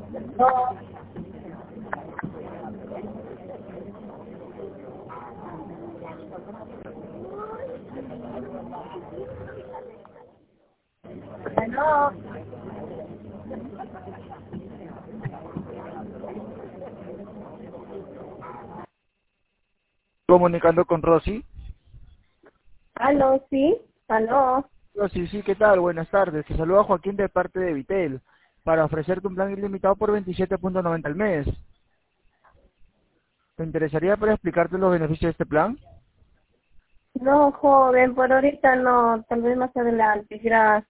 No, no, Comunicando con Rosy. aló, sí, aló. Rosy, sí, ¿qué tal? Buenas tardes. Te saluda Joaquín de parte de Vitel para ofrecerte un plan ilimitado por 27.90 al mes. ¿Te interesaría para explicarte los beneficios de este plan? No, joven, por ahorita no, tal vez más adelante, gracias.